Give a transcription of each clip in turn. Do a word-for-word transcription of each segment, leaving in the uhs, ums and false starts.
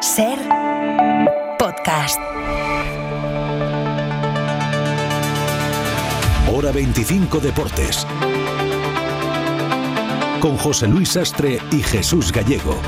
Ser podcast. Hora veinticinco Deportes. Con José Luis Sastre y Jesús Gallego.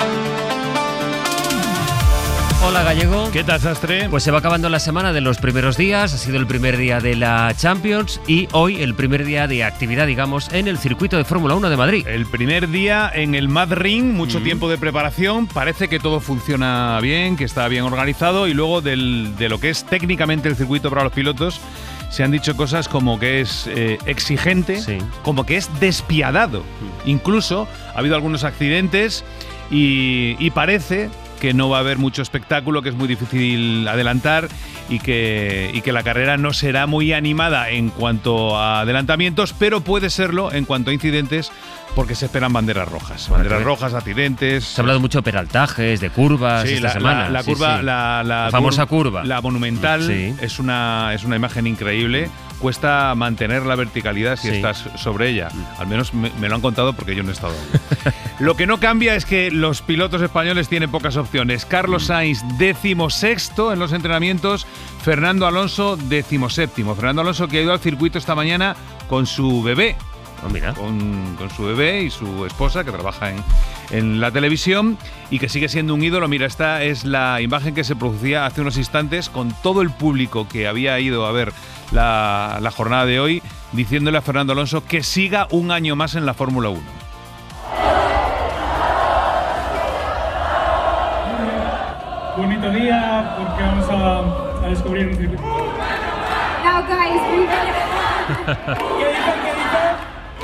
Hola Gallego. ¿Qué tal, Sastre? Pues se va acabando la semana de los primeros días, ha sido el primer día de la Champions y hoy el primer día de actividad, digamos, en el circuito de Fórmula uno de Madrid. El primer día en el Mad Ring, mucho mm. tiempo de preparación, parece que todo funciona bien, que está bien organizado y luego del, de lo que es técnicamente el circuito para los pilotos se han dicho cosas como que es eh, exigente, sí. como que es despiadado. Mm. Incluso ha habido algunos accidentes y, y parece que no va a haber mucho espectáculo, que es muy difícil adelantar y que, y que la carrera no será muy animada en cuanto a adelantamientos, pero puede serlo en cuanto a incidentes porque se esperan banderas rojas. Banderas rojas, accidentes. Se ha hablado mucho de peraltajes, de curvas sí, esta la, semana. La, la curva, sí, sí. La, la, la famosa curva. La monumental sí. es, una, es una imagen increíble. Cuesta mantener la verticalidad si sí. estás sobre ella. Al menos me, me lo han contado porque yo no he estado ahí. Lo que no cambia es que los pilotos españoles tienen pocas opciones. Carlos Sainz, decimosexto en los entrenamientos. Fernando Alonso, decimoséptimo. Fernando Alonso que ha ido al circuito esta mañana con su bebé. Oh, mira. Con, con su bebé y su esposa, que trabaja en, en la televisión y que sigue siendo un ídolo. Mira, esta es la imagen que se producía hace unos instantes con todo el público que había ido a ver la, la jornada de hoy, diciéndole a Fernando Alonso que siga un año más en la Fórmula uno. Bonito día porque vamos a, a descubrir un circuito. Now guys, ¿qué dicen? ¿Qué dicen?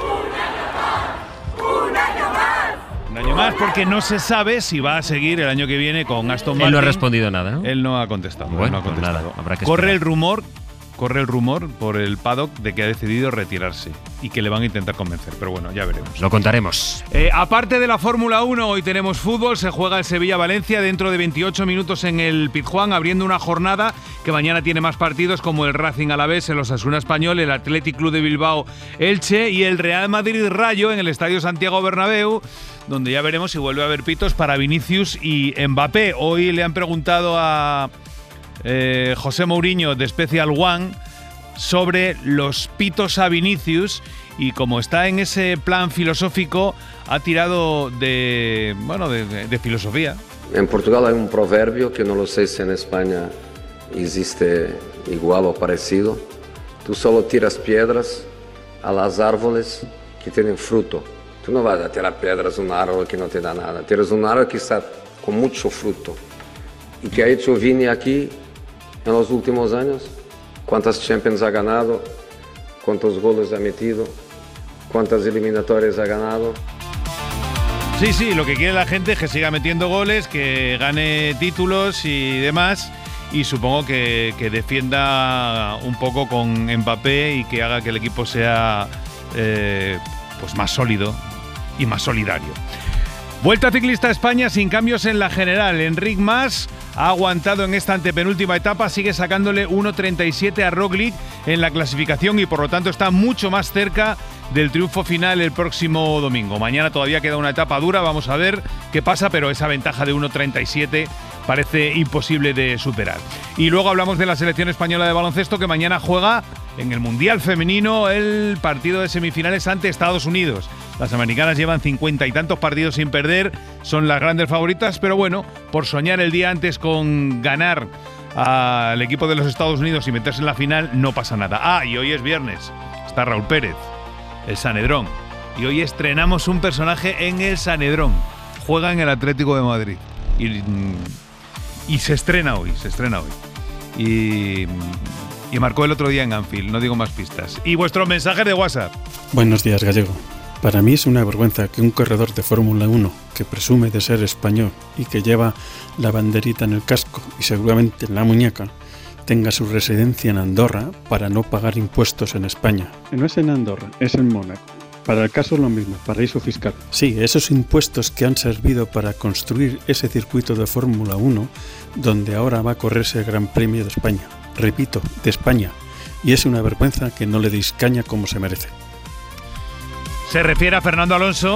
Un año más porque no se sabe si va a seguir el año que viene con Aston Martin. Él no ha respondido nada, ¿no? Él no ha contestado. Bueno, no ha contestado. Pues nada, habrá que corre esperar. el rumor, corre el rumor por el paddock de que ha decidido retirarse y que le van a intentar convencer. Pero bueno, ya veremos. Lo contaremos. Eh, aparte de la Fórmula uno, hoy tenemos fútbol. Se juega el Sevilla-Valencia dentro de veintiocho minutos en el Pizjuán, abriendo una jornada que mañana tiene más partidos como el Racing Alavés, el Osasuna Español, el Athletic Club de Bilbao Elche y el Real Madrid Rayo en el Estadio Santiago Bernabéu, donde ya veremos si vuelve a haber pitos para Vinicius y Mbappé. Hoy le han preguntado a eh, José Mourinho de Special One sobre los pitos a Vinicius y como está en ese plan filosófico ha tirado de, bueno, de, de, de filosofía. En Portugal hay un proverbio que no lo sé si en España existe igual o parecido. Tú solo tiras piedras a las árboles que tienen fruto. Tú no vas a tirar piedras a un árbol que no te da nada. Tiras un árbol que está con mucho fruto. ¿Y qué ha hecho Vini aquí en los últimos años? ¿Cuántas Champions ha ganado? ¿Cuántos goles ha metido? ¿Cuántas eliminatorias ha ganado? Sí, sí, lo que quiere la gente es que siga metiendo goles, que gane títulos y demás. Y supongo que, que defienda un poco con Mbappé y que haga que el equipo sea eh, pues más sólido y más solidario. Vuelta ciclista a España sin cambios en la general. Enric Mas ha aguantado en esta antepenúltima etapa, sigue sacándole uno treinta y siete a Roglic en la clasificación y por lo tanto está mucho más cerca del triunfo final el próximo domingo. Mañana todavía queda una etapa dura, vamos a ver qué pasa, pero esa ventaja de uno treinta y siete parece imposible de superar. Y luego hablamos de la selección española de baloncesto que mañana juega en el Mundial Femenino el partido de semifinales ante Estados Unidos. Las americanas llevan cincuenta y tantos partidos sin perder, son las grandes favoritas, pero bueno, por soñar el día antes con ganar al equipo de los Estados Unidos y meterse en la final, no pasa nada. Ah, y hoy es viernes, está Raúl Pérez, el Sanedrón, y hoy estrenamos un personaje en el Sanedrón. Juega en el Atlético de Madrid y, y se estrena hoy, se estrena hoy. Y... Y marcó el otro día en Anfield, no digo más pistas. Y vuestros mensajes de WhatsApp. Buenos días, Gallego. Para mí es una vergüenza que un corredor de Fórmula uno que presume de ser español y que lleva la banderita en el casco y seguramente en la muñeca tenga su residencia en Andorra para no pagar impuestos en España. No es en Andorra, es en Mónaco. Para el caso es lo mismo, paraíso fiscal. Sí, esos impuestos que han servido para construir ese circuito de Fórmula uno donde ahora va a correrse el Gran Premio de España. Repito, de España. Y es una vergüenza que no le deis caña como se merece. Se refiere a Fernando Alonso,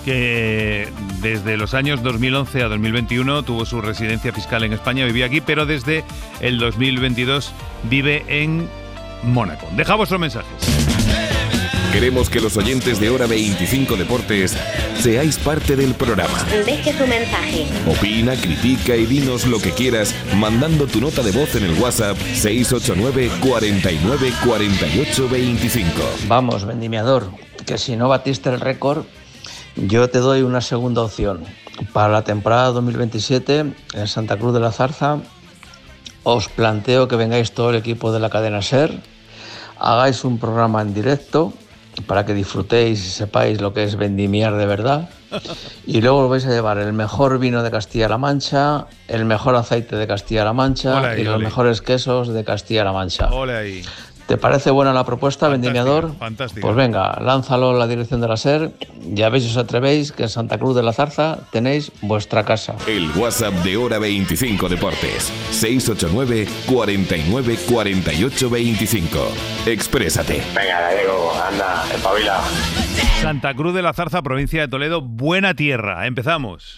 que desde los años dos mil once a dos mil veintiuno tuvo su residencia fiscal en España, vivía aquí, pero desde el dos mil veintidós vive en Mónaco. Deja vuestros mensajes. Queremos que los oyentes de Hora veinticinco Deportes seáis parte del programa. Deje su mensaje. Opina, critica y dinos lo que quieras mandando tu nota de voz en el WhatsApp seis ocho nueve, cuarenta y nueve, cuarenta y ocho, veinticinco. Vamos, vendimiador, que si no batiste el récord, yo te doy una segunda opción. Para la temporada dos mil veintisiete, en Santa Cruz de la Zarza, os planteo que vengáis todo el equipo de la cadena SER, hagáis un programa en directo para que disfrutéis y sepáis lo que es vendimiar de verdad, y luego os vais a llevar el mejor vino de Castilla-La Mancha, el mejor aceite de Castilla-La Mancha ahí, y los ole. mejores quesos de Castilla-La Mancha. Ole ahí. ¿Te parece buena la propuesta, fantástica, vendimiador? Fantástica. Pues venga, lánzalo en la dirección de la SER. Ya veis si os atrevéis que en Santa Cruz de la Zarza tenéis vuestra casa. El WhatsApp de Hora veinticinco Deportes. seis ocho nueve, cuarenta y nueve, cuarenta y ocho, veinticinco. Exprésate. Venga, Gallego, anda, espabila. Santa Cruz de la Zarza, provincia de Toledo, buena tierra. Empezamos.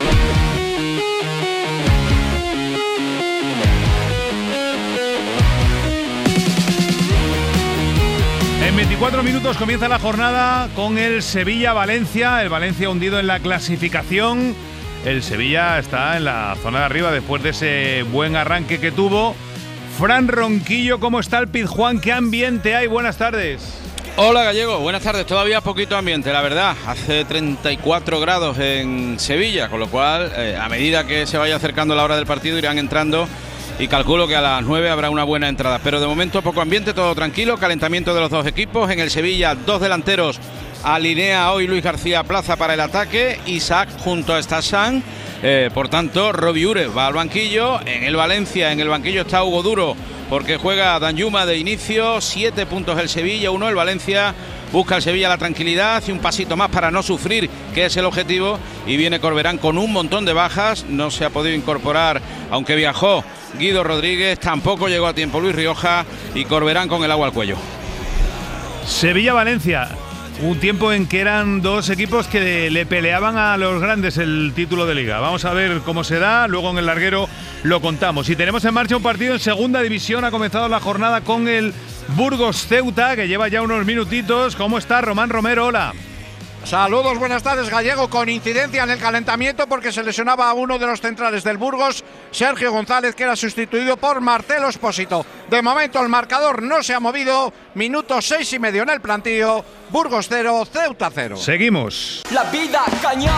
En veinticuatro minutos comienza la jornada con el Sevilla-Valencia. El Valencia hundido en la clasificación. El Sevilla está en la zona de arriba después de ese buen arranque que tuvo. Fran Ronquillo, ¿cómo está el Pizjuán? ¿Qué ambiente hay? Buenas tardes. Hola Gallego, buenas tardes. Todavía poquito ambiente, la verdad. Hace treinta y cuatro grados en Sevilla, con lo cual eh, a medida que se vaya acercando la hora del partido irán entrando. Y calculo que a las nueve habrá una buena entrada. Pero de momento poco ambiente, todo tranquilo. Calentamiento de los dos equipos. En el Sevilla, dos delanteros. Alinea hoy Luis García Plaza para el ataque. Isaac junto a Stassan. Eh, por tanto, Robbie Ures va al banquillo. En el Valencia, en el banquillo está Hugo Duro, porque juega Danjuma de inicio. Siete puntos el Sevilla, uno el Valencia. Busca el Sevilla la tranquilidad y un pasito más para no sufrir, que es el objetivo. Y viene Corberán con un montón de bajas. No se ha podido incorporar, aunque viajó Guido Rodríguez. Tampoco llegó a tiempo Luis Rioja. Y Corberán con el agua al cuello. Sevilla-Valencia. Un tiempo en que eran dos equipos que le peleaban a los grandes el título de Liga. Vamos a ver cómo se da. Luego en el larguero lo contamos. Y tenemos en marcha un partido en segunda división. Ha comenzado la jornada con el Burgos Ceuta, que lleva ya unos minutitos. ¿Cómo está Román Romero? Hola. Saludos, buenas tardes, Gallego. Con incidencia en el calentamiento porque se lesionaba a uno de los centrales del Burgos, Sergio González, que era sustituido por Marcelo Espósito. De momento el marcador no se ha movido. Minuto seis y medio en el plantío. Burgos cero, Ceuta cero. Seguimos. La vida cañón.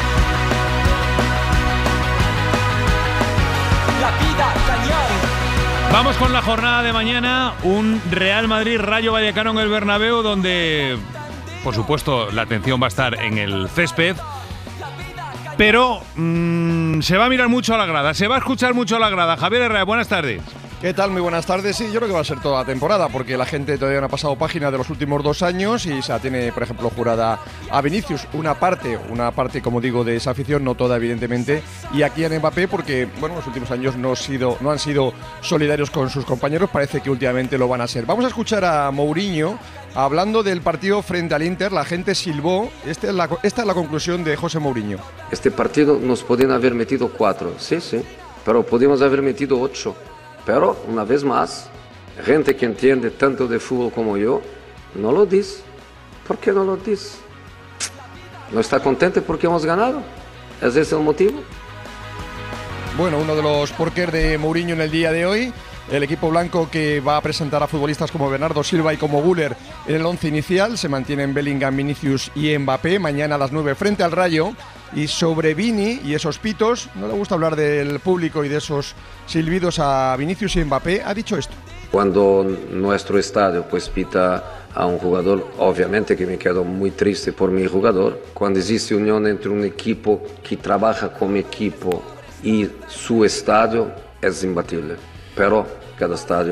La vida cañón. Vamos con la jornada de mañana. Un Real Madrid Rayo Vallecano en el Bernabéu, donde por supuesto la atención va a estar en el césped, pero mmm, se va a mirar mucho a la grada, se va a escuchar mucho a la grada. Javier Herrera, buenas tardes. ¿Qué tal? Muy buenas tardes. Sí, yo creo que va a ser toda la temporada, porque la gente todavía no ha pasado página de los últimos dos años y se tiene, por ejemplo, jurada a Vinicius. Una parte, una parte, como digo, de esa afición, no toda, evidentemente, y aquí a Mbappé, porque, bueno, los últimos años no, sido, no han sido solidarios con sus compañeros, parece que últimamente lo van a ser. Vamos a escuchar a Mourinho hablando del partido frente al Inter. La gente silbó. Esta es la, esta es la conclusión de José Mourinho. Este partido nos podían haber metido cuatro, sí, sí, pero podíamos haber metido ocho. Pero, una vez más, gente que entiende tanto de fútbol como yo, no lo dice. ¿Por qué no lo dice? ¿No está contento porque hemos ganado? ¿Es ese el motivo? Bueno, uno de los porqués de Mourinho en el día de hoy. El equipo blanco, que va a presentar a futbolistas como Bernardo Silva y como Güler en el once inicial. Se mantienen Bellingham, Vinicius y Mbappé. Mañana a las nueve frente al Rayo. Y sobre Vini y esos pitos, no le gusta hablar del público y de esos silbidos a Vinicius y Mbappé, ha dicho esto. Cuando nuestro estadio pues pita a un jugador, obviamente que me quedo muy triste por mi jugador. Cuando existe unión entre un equipo que trabaja como equipo y su estadio, es imbatible. Pero cada estadio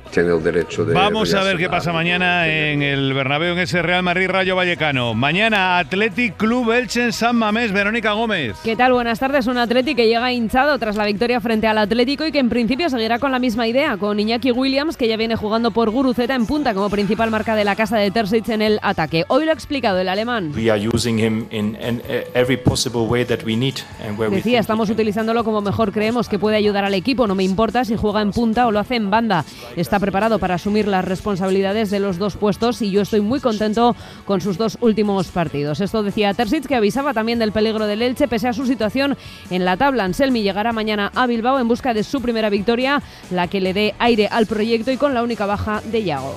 tiene el derecho de... Vamos a ver reaccionar. qué pasa mañana en el Bernabéu, en ese Real Madrid Rayo Vallecano. Mañana Athletic Club Elche en San Mamés. Verónica Gómez. ¿Qué tal? Buenas tardes. Un Athletic que llega hinchado tras la victoria frente al Atlético y que en principio seguirá con la misma idea, con Iñaki Williams, que ya viene jugando por Guruceta en punta como principal marca de la casa de Terzic en el ataque. Hoy lo ha explicado el alemán. We are using him in, in every possible way that we need and where we Decía, estamos utilizándolo como mejor creemos que puede ayudar al equipo. No me importa si juega en punta o lo hace en banda. Está preparado para asumir las responsabilidades de los dos puestos y yo estoy muy contento con sus dos últimos partidos. Esto decía Terzic, que avisaba también del peligro del Elche pese a su situación en la tabla. Anselmi llegará mañana a Bilbao en busca de su primera victoria, la que le dé aire al proyecto y con la única baja de Yago.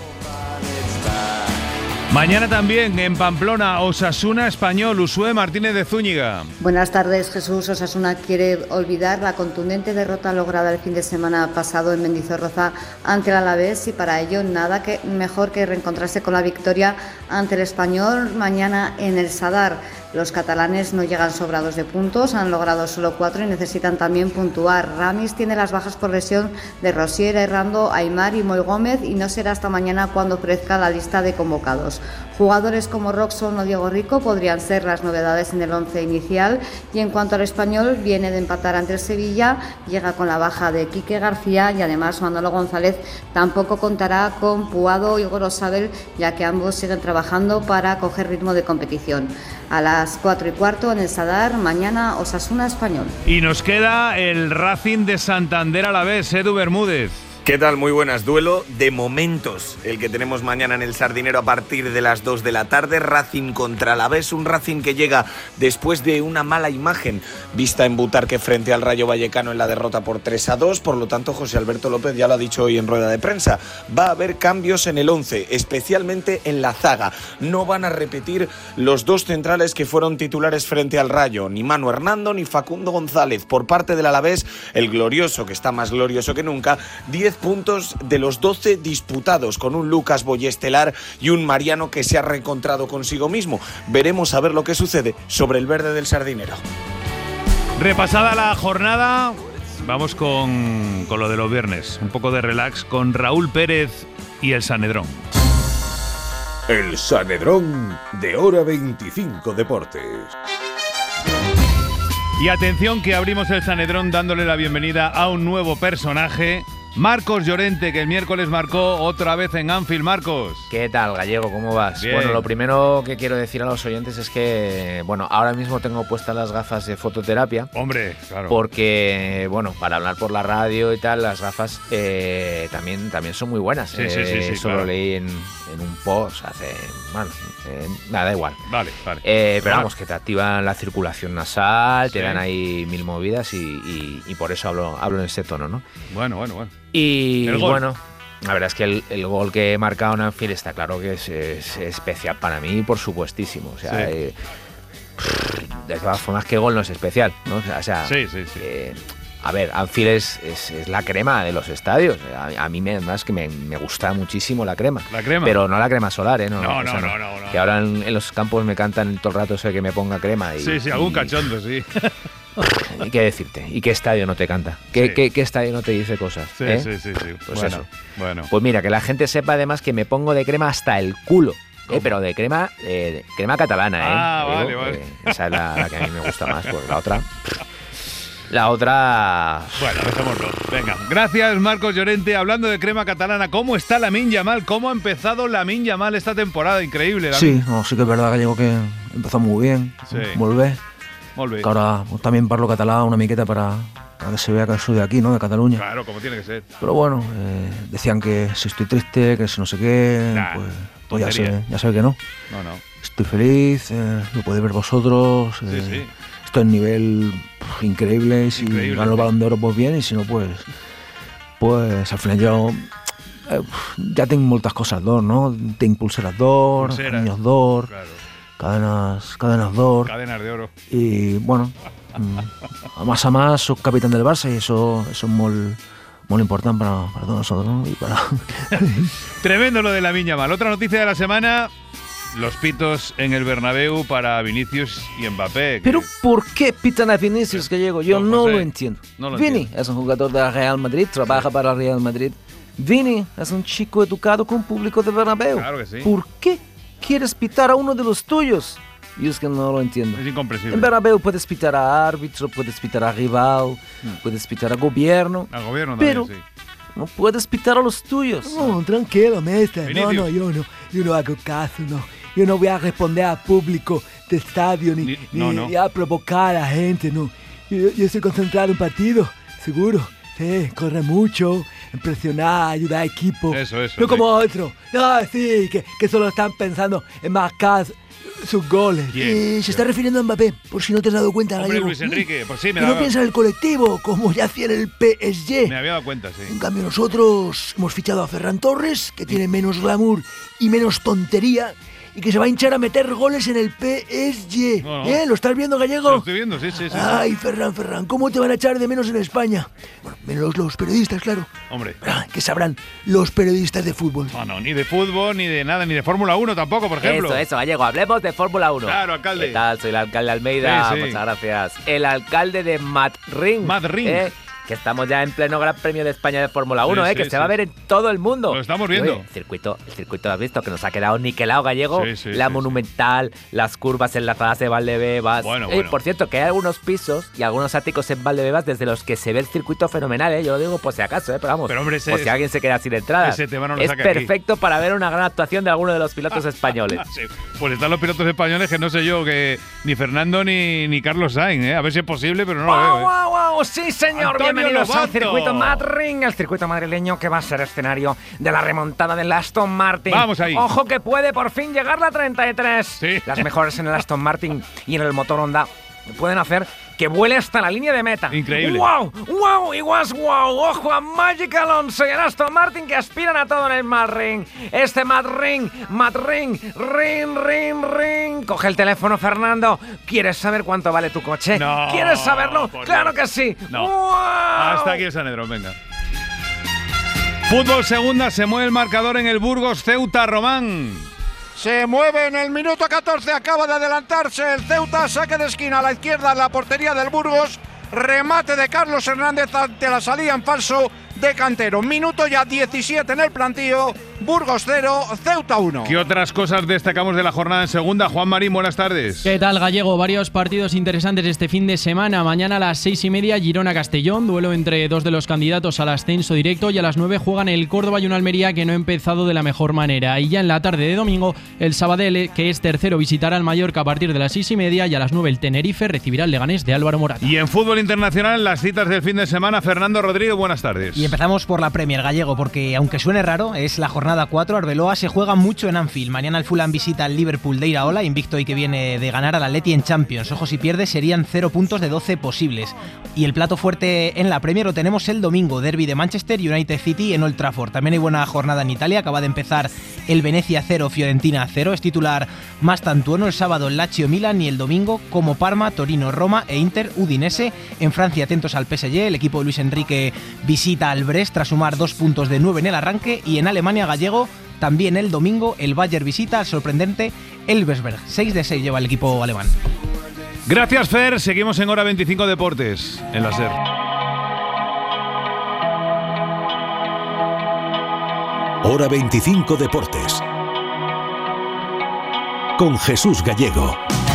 Mañana también en Pamplona, Osasuna Español, Usué Martínez de Zúñiga. Buenas tardes, Jesús. Osasuna quiere olvidar la contundente derrota lograda el fin de semana pasado en Mendizorroza ante el Alavés y para ello nada que mejor que reencontrarse con la victoria ante el Español mañana en el Sadar. Los catalanes no llegan sobrados de puntos, han logrado solo cuatro y necesitan también puntuar. Ramis tiene las bajas por lesión de Rosier, Errando, Aymar y Moy Gómez y no será hasta mañana cuando ofrezca la lista de convocados. Jugadores como Roxon o Diego Rico podrían ser las novedades en el once inicial y en cuanto al Español, viene de empatar ante el Sevilla, llega con la baja de Quique García y además Manolo González tampoco contará con Puado y Gorosabel, ya que ambos siguen trabajando para coger ritmo de competición. A las cuatro y cuarto en el Sadar, mañana Osasuna Español. Y nos queda el Racing de Santander Alavés, Edu Bermúdez. ¿Qué tal? Muy buenas. Duelo de momentos el que tenemos mañana en el Sardinero a partir de las dos de la tarde. Racing contra Alavés, un Racing que llega después de una mala imagen vista en Butarque frente al Rayo Vallecano en la derrota por tres a dos. Por lo tanto, José Alberto López ya lo ha dicho hoy en rueda de prensa. Va a haber cambios en el once, especialmente en la zaga. No van a repetir los dos centrales que fueron titulares frente al Rayo, ni Manu Hernando ni Facundo González. Por parte del Alavés, el glorioso, que está más glorioso que nunca, diez puntos de los doce disputados, con un Lucas Boye estelar y un Mariano que se ha reencontrado consigo mismo. Veremos a ver lo que sucede sobre el verde del Sardinero. Repasada la jornada, vamos con, con lo de los viernes. Un poco de relax con Raúl Pérez y el Sanedrón. El Sanedrón de Hora veinticinco Deportes. Y atención que abrimos el Sanedrón dándole la bienvenida a un nuevo personaje, Marcos Llorente, que el miércoles marcó otra vez en Anfield. Marcos. ¿Qué tal, Gallego? ¿Cómo vas? Bien. Bueno, lo primero que quiero decir a los oyentes es que, bueno, ahora mismo tengo puestas las gafas de fototerapia. Hombre, claro. Porque, bueno, para hablar por la radio y tal, las gafas eh, también, también son muy buenas. Sí, sí, sí, sí, Eso claro. lo leí en, en un post hace, bueno, eh, nada, da igual. Vale, vale. Eh, pero Vale. vamos, que te activan la circulación nasal, Sí. te dan ahí mil movidas y, y, y por eso hablo, hablo en ese tono, ¿no? Bueno, bueno, bueno. Y El gol. bueno, la verdad es que el, el gol que he marcado en Anfield está claro que es, es especial para mí, por supuestísimo. O sea, Sí. eh, de todas formas, ¿qué gol no es especial? ¿No? O sea, o sea, Sí, sí, sí. eh, a ver, Anfield es, es, es la crema de los estadios. A, a mí me, además que me, me gusta muchísimo la crema. La crema. Pero no la crema solar, ¿eh? No, No, o sea, no, no, no, no. Que ahora en, en los campos me cantan todo el rato eso de que me ponga crema. Y, Sí, sí, algún y- cachondo, sí. ¿Y qué decirte? ¿Y qué estadio no te canta? ¿Qué, Sí. qué, qué estadio no te dice cosas? Sí, ¿eh? sí, sí, sí. Pues Bueno, eso. bueno. Pues mira, que la gente sepa además que me pongo de crema hasta el culo. Eh, pero de crema eh, de crema catalana, ¿eh? Ah, Digo, vale, vale. eh, esa es la, la que a mí me gusta más, porque la otra... La otra... Bueno, dejémoslo. Venga, gracias Marcos Llorente. Hablando de crema catalana, ¿cómo está Lamine Yamal? ¿Cómo ha empezado Lamine Yamal esta temporada? Increíble, Lamine. Sí, no, sí que es verdad, Gallego, que empezó muy bien. Sí. Volver. Molt bé. Que ahora pues, también parlo catalán una miqueta para, para que se vea que soy de aquí, ¿no? De Cataluña. Claro, como tiene que ser. Pero bueno, eh, decían que si estoy triste, que si no sé qué, Nah, pues, pues ya, sé, tontería. ya sé que no. No, no. Estoy feliz, eh, lo podéis ver vosotros. Sí, eh, sí. Estoy en nivel pff, increíble. Y si Increíble. gano el Balón de Oro, pues bien. Y si no, pues, pues al final yo eh, ya tengo moltes coses d'or, no? Tinc pulseres d'or, Pulseres, anillos d'or, claro. cadenas, cadenas d'or. Cadenas de oro. Y bueno, mm, a más a más soy capitán del Barça y eso, eso es muy, muy importante para, para todos nosotros, ¿no? Y para... Tremendo lo de Lamine Yamal. Otra noticia de la semana, los pitos en el Bernabéu para Vinicius y Mbappé. que- Pero ¿por qué pitan a Vinicius, Gallego? Yo No, no José, lo entiendo. no lo Vini entiendo. es un jugador del Real Madrid, trabaja para el Real Madrid. Vini es un chico educado con público de Bernabéu. Claro que sí. ¿Por qué quieres pitar a uno de los tuyos? Yo es que no lo entiendo. Es incomprensible. En Bernabéu puedes pitar a árbitro, puedes pitar a rival, mm. puedes pitar a gobierno. Al gobierno también, pero sí. no puedes pitar a los tuyos. No, tranquilo, mister. Vinicius. No, no, yo no. Yo no hago caso, no. Yo no voy a responder al público de estadio ni, ni, no, no. ni a provocar a la gente, no. Yo, yo estoy concentrado en un partido, seguro. Sí, corre mucho, impresionar, ayudar a equipo. Eso, eso. No sí. como otro. No, sí, que, que solo están pensando en marcar sus goles. Bien, Eh, bien. se está refiriendo a Mbappé, por si no te has dado cuenta, Hombre, Gallego. Luis Enrique, pues sí, me Que no daba- piensa en el colectivo, como ya hacía en el P S G. Me había dado cuenta, sí. En cambio nosotros hemos fichado a Ferran Torres, que tiene menos glamour y menos tontería, y que se va a hinchar a meter goles en el P S G. No, no. ¿Eh? ¿Lo estás viendo, Gallego? Lo estoy viendo, sí, sí, sí. Ay, Ferran, Ferran, ¿cómo te van a echar de menos en España? Bueno, menos los periodistas, claro. Hombre. Ah, ¿qué sabrán los periodistas de fútbol? No, no, ni de fútbol, ni de nada, ni de Fórmula uno tampoco, por ejemplo. Eso, eso, Gallego, hablemos de Fórmula uno. Claro, alcalde. ¿Qué tal? Soy el alcalde Almeida, Sí, sí. muchas gracias. El alcalde de Madrid. Madrid. ¿eh? Que estamos ya en pleno Gran Premio de España de Fórmula uno, Sí, ¿eh? que sí, se sí. va a ver en todo el mundo. Lo estamos Y, oye, viendo. el circuito, el circuito lo has visto, que nos ha quedado niquelado, Gallego. Sí, sí, la sí, monumental, las curvas enlazadas de Valdebebas. Bueno, Eh, bueno. Por cierto, que hay algunos pisos y algunos áticos en Valdebebas desde los que se ve el circuito fenomenal, ¿eh? Yo lo digo por si acaso, ¿eh? Pero vamos, Pero, hombre, ese- por si alguien se queda sin entradas. ese tema no lo es saque aquí. perfecto para ver una gran actuación de alguno de los pilotos españoles. Sí. Pues están los pilotos españoles que no sé yo, que ni Fernando ni, ni Carlos Sainz, ¿eh? A ver si es posible, pero no lo veo, ¿eh? ¡Guau, guau! Sí, señor, Antonio bienvenidos al Lobato. circuito Madrid, el circuito madrileño que va a ser escenario de la remontada del Aston Martin. Vamos ahí. Ojo que puede por fin llegar la treinta y tres. Sí. Las mejores en el Aston Martin y en el motor Honda pueden hacer que vuele hasta la línea de meta. Increíble. ¡Wow! ¡Wow! Y was wow. Ojo a Magic Alonso y el Aston Martin que aspiran a todo en el Madrid. Este Madrid, Madrid, ring, ring, ring. Coge el teléfono, Fernando. ¿Quieres saber cuánto vale tu coche? No, ¿Quieres saberlo? por ¡Claro Dios. que sí! No. ¡Wow! Hasta aquí el Sanedrón, venga. Fútbol segunda, se mueve el marcador en el Burgos Ceuta Román. Se mueve en el minuto catorce, acaba de adelantarse el Ceuta, saque de esquina a la izquierda en la portería del Burgos, remate de Carlos Hernández ante la salida en falso de Cantero. Minuto ya diecisiete en el plantío, Burgos cero, Ceuta uno. ¿Qué otras cosas destacamos de la jornada en segunda? Juan Marín, buenas tardes. ¿Qué tal, Gallego? Varios partidos interesantes este fin de semana. Mañana a las seis y media, Girona-Castellón, duelo entre dos de los candidatos al ascenso directo, y a las nueve juegan el Córdoba y un Almería que no ha empezado de la mejor manera. Y ya en la tarde de domingo, el Sabadell, que es tercero, visitará al Mallorca a partir de las seis y media, y a las nueve el Tenerife recibirá el Leganés de Álvaro Morata. Y en fútbol internacional, las citas del fin de semana. Fernando Rodríguez, buenas tardes. Y empezamos por la Premier, Gallego, porque aunque suene raro, es la jornada cuatro. Arbeloa se juega mucho en Anfield. Mañana el Fulham visita al Liverpool de Iraola, invicto y que viene de ganar al Atleti en Champions. Ojo, si pierde serían cero puntos de doce posibles. Y el plato fuerte en la Premier lo tenemos el domingo, derbi de Manchester United City en Old Trafford. También hay buena jornada en Italia, acaba de empezar el Venecia cero, Fiorentina cero. Es titular Mastantuono el sábado el Lazio Milan, y el domingo como Parma, Torino, Roma e Inter Udinese. En Francia atentos al P S G, el equipo de Luis Enrique visita al Brest tras sumar dos puntos de nueve en el arranque. Y en Alemania, Gallego, también el domingo el Bayern visita al sorprendente Elversberg. seis de seis lleva el equipo alemán. Gracias, Fer. Seguimos en Hora veinticinco Deportes, en la SER. Hora veinticinco Deportes. Con Jesús Gallego.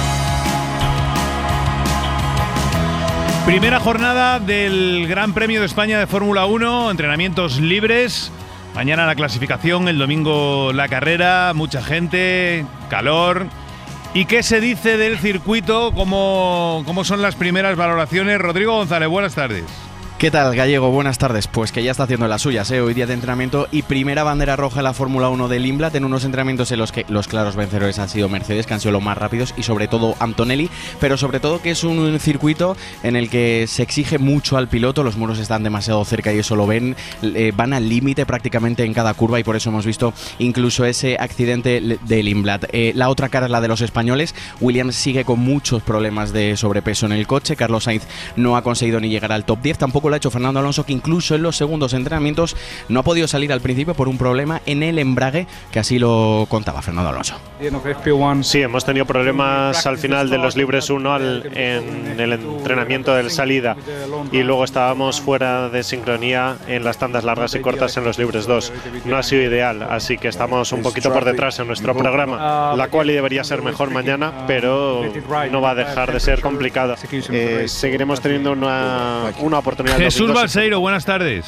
Primera jornada del Gran Premio de España de Fórmula uno, entrenamientos libres. Mañana la clasificación, el domingo la carrera, mucha gente, calor. ¿Y qué se dice del circuito? ¿Cómo, cómo son las primeras valoraciones? Rodrigo González, buenas tardes. ¿Qué tal, Gallego? Buenas tardes. Pues que ya está haciendo las suyas, ¿eh? Hoy día de entrenamiento y primera bandera roja en la Fórmula uno de Limblad, en unos entrenamientos en los que los claros vencedores han sido Mercedes, que han sido los más rápidos, y sobre todo Antonelli, pero sobre todo que es un circuito en el que se exige mucho al piloto, los muros están demasiado cerca y eso lo ven, eh, van al límite prácticamente en cada curva, y por eso hemos visto incluso ese accidente de Limblad. Eh, la otra cara es la de los españoles. Williams sigue con muchos problemas de sobrepeso en el coche, Carlos Sainz no ha conseguido ni llegar al top diez, tampoco cálculo ha hecho Fernando Alonso, que incluso en los segundos entrenamientos no ha podido salir al principio por un problema en el embrague, que así lo contaba Fernando Alonso. Sí, hemos tenido problemas al final de los libres uno al, en el entrenamiento de salida, y luego estábamos fuera de sincronía en las tandas largas y cortas en los libres dos. No ha sido ideal, así que estamos un poquito por detrás en nuestro programa. La quali debería ser mejor mañana, pero no va a dejar de ser complicada. Eh, seguiremos teniendo una, una oportunidad. Jesús Balseiro, buenas tardes.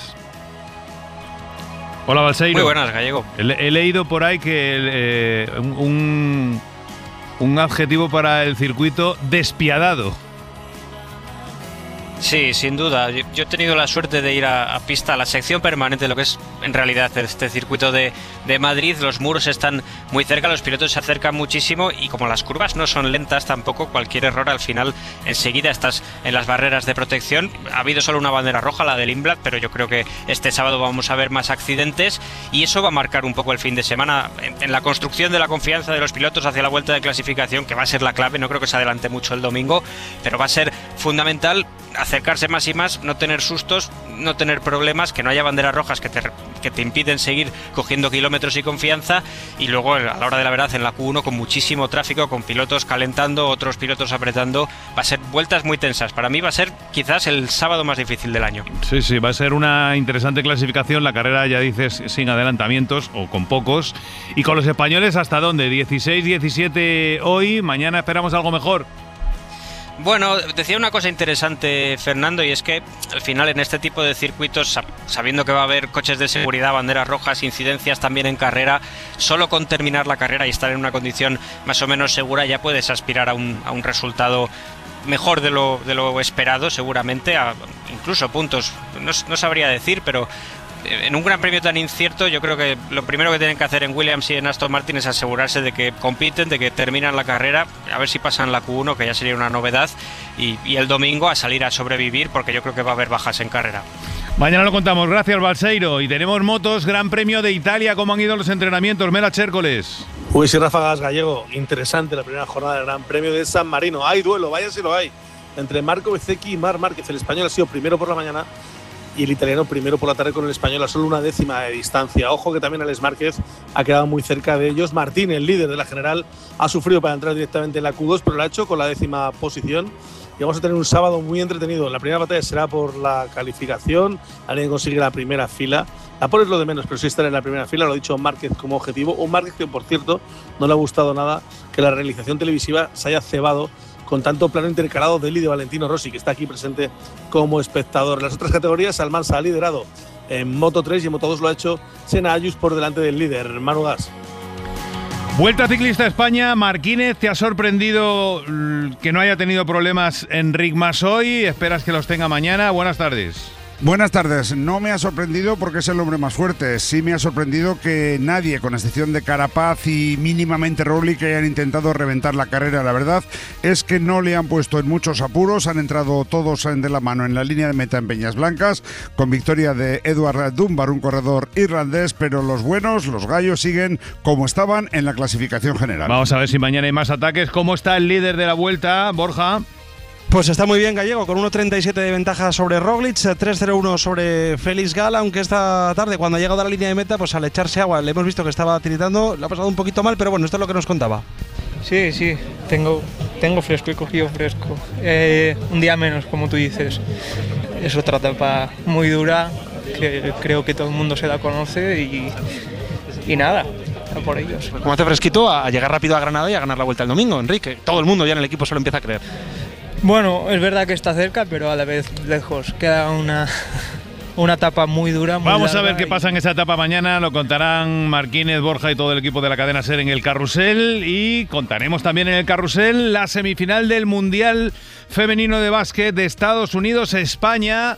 Hola, Balseiro. Muy buenas, Gallego. He, he leído por ahí que eh, un, un adjetivo para el circuito: despiadado. Sí, sin duda. Yo he tenido la suerte de ir a, a pista, a la sección permanente de lo que es en realidad este circuito de, de Madrid. Los muros están muy cerca, los pilotos se acercan muchísimo y como las curvas no son lentas tampoco, cualquier error al final enseguida estás en las barreras de protección. Ha habido solo una bandera roja, la del Inblad, pero yo creo que este sábado vamos a ver más accidentes y eso va a marcar un poco el fin de semana en, en la construcción de la confianza de los pilotos hacia la vuelta de clasificación, que va a ser la clave. No creo que se adelante mucho el domingo, pero va a ser fundamental acercarse más y más, no tener sustos, no tener problemas, que no haya banderas rojas que te, que te impiden seguir cogiendo kilómetros y confianza, y luego a la hora de la verdad en la Q uno con muchísimo tráfico, con pilotos calentando, otros pilotos apretando, va a ser vueltas muy tensas. Para mí va a ser quizás el sábado más difícil del año. Sí, sí, va a ser una interesante clasificación, la carrera ya dices sin adelantamientos o con pocos, y con los españoles ¿hasta dónde? dieciséis, diecisiete hoy, mañana esperamos algo mejor. Bueno, decía una cosa interesante Fernando, y es que al final en este tipo de circuitos, sabiendo que va a haber coches de seguridad, banderas rojas, incidencias también en carrera, solo con terminar la carrera y estar en una condición más o menos segura ya puedes aspirar a un, a un resultado mejor de lo, de lo esperado, seguramente, a incluso puntos, no, no sabría decir, pero en un gran premio tan incierto, yo creo que lo primero que tienen que hacer en Williams y en Aston Martin es asegurarse de que compiten, de que terminan la carrera, a ver si pasan la Q uno, que ya sería una novedad, y, y el domingo a salir a sobrevivir, porque yo creo que va a haber bajas en carrera. Mañana lo contamos, gracias Balseiro. Y tenemos motos, Gran Premio de Italia, ¿cómo han ido los entrenamientos? Mela Chércoles. Uy, sí, Ráfagas, Gallego, interesante la primera jornada del Gran Premio de San Marino. Hay duelo, vaya si lo hay, entre Marco Bezzecchi y Marc Márquez. El español ha sido primero por la mañana y el italiano primero por la tarde, con el español a solo una décima de distancia. Ojo que también Alex Márquez ha quedado muy cerca de ellos. Martín, el líder de la general, ha sufrido para entrar directamente en la Q dos, pero lo ha hecho con la décima posición. Y vamos a tener un sábado muy entretenido. La primera batalla será por la calificación. Alguien consigue la primera fila. La pole es lo de menos, pero sí estar en la primera fila. Lo ha dicho Márquez como objetivo. Un Márquez que, por cierto, no le ha gustado nada que la realización televisiva se haya cebado con tanto plano intercalado de él y de Valentino Rossi, que está aquí presente como espectador. En las otras categorías, Almansa ha liderado en Moto tres y en Moto dos lo ha hecho Senna Ayus por delante del líder, Manu Gas. Vuelta Ciclista España, Marquínez, ¿te ha sorprendido que no haya tenido problemas Enric Mas hoy? ¿Esperas que los tenga mañana? Buenas tardes. Buenas tardes. No me ha sorprendido porque es el hombre más fuerte. Sí me ha sorprendido que nadie, con excepción de Carapaz y mínimamente Roglic, hayan intentado reventar la carrera. La verdad es que no le han puesto en muchos apuros. Han entrado todos de la mano en la línea de meta en Peñas Blancas, con victoria de Edward Dunbar, un corredor irlandés, pero los buenos, los gallos, siguen como estaban en la clasificación general. Vamos a ver si mañana hay más ataques. ¿Cómo está el líder de la Vuelta, Borja? Pues está muy bien Gallego, con uno treinta y siete de ventaja sobre Roglic, tres cero uno sobre Félix Gala, aunque esta tarde cuando ha llegado a la línea de meta, pues al echarse agua le hemos visto que estaba tiritando, le ha pasado un poquito mal, pero bueno, esto es lo que nos contaba. Sí, sí, tengo, tengo fresco, he cogido fresco, eh, un día menos, como tú dices. Es otra etapa muy dura, que creo que todo el mundo se la conoce y, y nada, por ellos. Como hace fresquito a llegar rápido a Granada y a ganar la Vuelta el domingo, Enrique, todo el mundo ya en el equipo se lo empieza a creer. Bueno, es verdad que está cerca, pero a la vez lejos. Queda una, una etapa muy dura. Muy Vamos a ver qué y... pasa en esa etapa mañana. Lo contarán Marquínez, Borja y todo el equipo de la cadena SER en el carrusel. Y contaremos también en el carrusel la semifinal del Mundial Femenino de Básquet de Estados Unidos-España.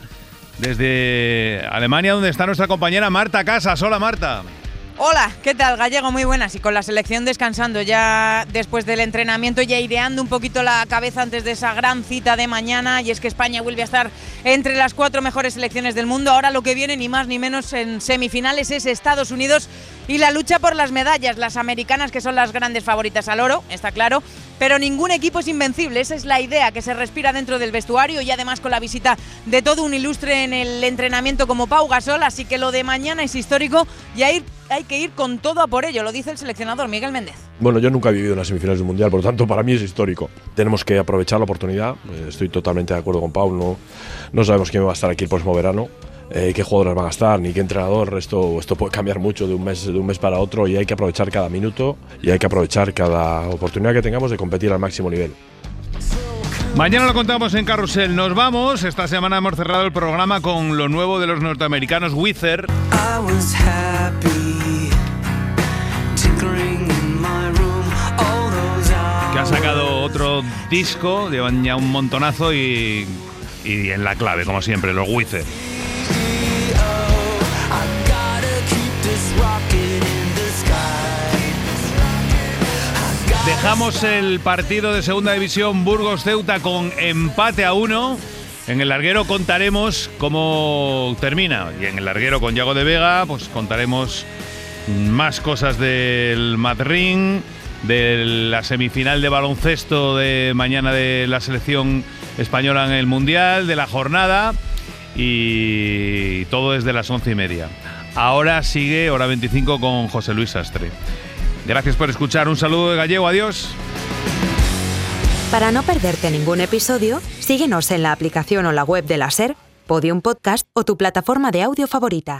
Desde Alemania, donde está nuestra compañera Marta Casas. Hola, Marta. Hola, ¿qué tal, Gallego? Muy buenas. Y con la selección descansando ya después del entrenamiento y aireando un poquito la cabeza antes de esa gran cita de mañana. Y es que España vuelve a estar entre las cuatro mejores selecciones del mundo. Ahora lo que viene, ni más ni menos, en semifinales es Estados Unidos y la lucha por las medallas. Las americanas, que son las grandes favoritas al oro, está claro, pero ningún equipo es invencible. Esa es la idea que se respira dentro del vestuario y además con la visita de todo un ilustre en el entrenamiento como Pau Gasol, así que lo de mañana es histórico y hay, hay que ir con todo a por ello, lo dice el seleccionador Miguel Méndez. Bueno, yo nunca he vivido unas semifinales del Mundial, por lo tanto para mí es histórico. Tenemos que aprovechar la oportunidad, estoy totalmente de acuerdo con Pau, no, no sabemos quién va a estar aquí el próximo verano. Eh, qué jugadores van a estar, ni qué entrenador, esto, esto puede cambiar mucho de un, mes, de un mes para otro y hay que aprovechar cada minuto y hay que aprovechar cada oportunidad que tengamos de competir al máximo nivel. Mañana lo contamos en Carrusel. Nos vamos. Esta semana hemos cerrado el programa con lo nuevo de los norteamericanos Weezer, que ha sacado otro disco, llevan ya un montonazo y, y en la clave, como siempre, los Weezer. Dejamos el partido de segunda división Burgos-Ceuta con empate a uno. En el larguero contaremos cómo termina. Y en el larguero con Yago de Vega, pues contaremos más cosas del Madrid, de la semifinal de baloncesto de mañana de la selección española en el Mundial, de la jornada y todo desde las once y media. Ahora sigue Hora veinticinco con José Luis Sastre. Gracias por escuchar. Un saludo de Gallego. Adiós. Para no perderte ningún episodio, síguenos en la aplicación o la web de la SER, Podium Podcast o tu plataforma de audio favorita.